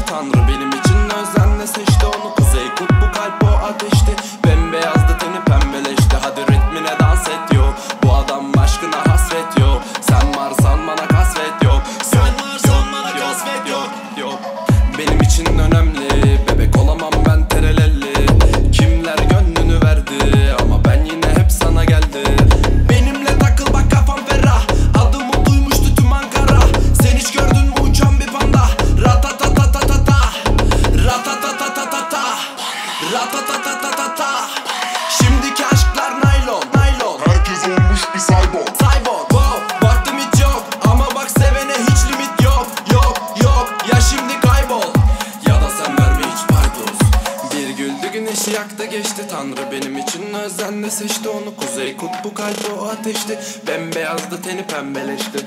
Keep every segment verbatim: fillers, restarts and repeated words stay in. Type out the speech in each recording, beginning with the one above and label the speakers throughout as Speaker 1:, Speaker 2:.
Speaker 1: Tanrı benim için özenle seçti onu. Kuzey kutbu kalp o ateşti. Bembeyazdı teni pembeleşti. Hadi ritmine dans et yo. Bu adam aşkına hasret yo. Sen varsan bana kasvet yok.
Speaker 2: Sen varsan bana kasvet yok.
Speaker 1: Yok. Benim için önemli. Bebek olamam ben terelelli. Kimler gönlünü verdi ama ben yine hep sana geldi. Benimle takıl bak kafam ferah. Adımı duymuştu tüm Ankara. Sen hiç gördün mü uçan bir panda? Ratatatatata, ratatatatata, ratatatatata. Şimdiki aşklar naylon, naylon.
Speaker 3: Herkes olmuş bir cyborg.
Speaker 1: Cyborg, wow, vaktim hiç yok. Ama bak sevene hiç limit yok. Yok, yok, ya şimdi kaybol ya da sen verme hiç paydos. Bir güldü güneşi yaktı geçti. Tanrı benim için özenle seçti onu. Kuzey kutbu kalbi o ateşti. Bembeyazdı teni pembeleşti.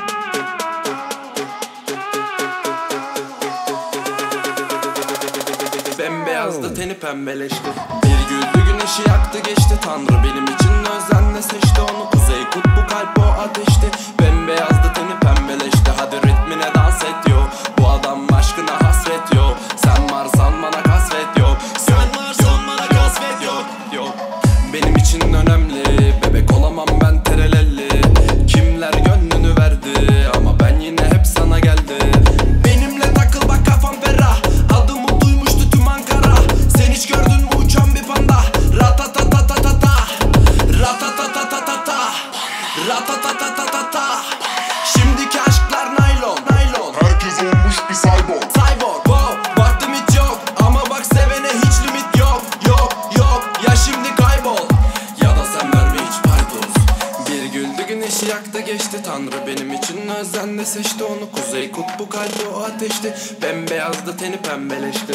Speaker 1: Bembeyazdı teni pembeleşti. Bir güldü güneşi yaktı geçti. Tanrı benim için özenle seçti onu. Kuzey kutbu kalp o ateşti. Bembeyazdı teni pembeleşti. Hadi ritmine dans et yo. Bu adam aşkına hasret yo. Sen varsan bana kasvet yok.
Speaker 2: Sen varsan bana kasvet yok.
Speaker 1: Yok. Benim için önemli. Bebek olamam ben terelelli. Kimler gönlünü verdi ama ben yine hep sana geldi. Benimle takıl bak kafam ferah. Adımı duymuştu tüm Ankara. Sen hiç gördün mü uçan bir panda? Ratatatatata, ratatatatata, ratatatatata. Şimdiki aşklar naylon, naylon.
Speaker 3: Herkes olmuş bir cyborg.
Speaker 1: Cyborg, wow, vaktim hiç yok. Ama bak sevene hiç limit yok. Yok, yok, ya şimdi kaybol ya da sen verme hiç paydos. Bir güldü güneşi yaktı geçti. Tanrı benim için özenle seçti onu. Kuzey kutbu kalbi o ateşti. Bembeyazdı teni pembeleşti.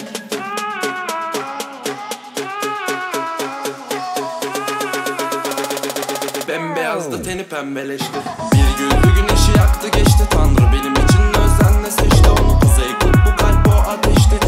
Speaker 1: Bembeyazdı teni pembeleşti. Bir güldü güneşi yaktı geçti. Tanrı benim için özenle seçti onu. Kuzey kutbu kalp o ateşti.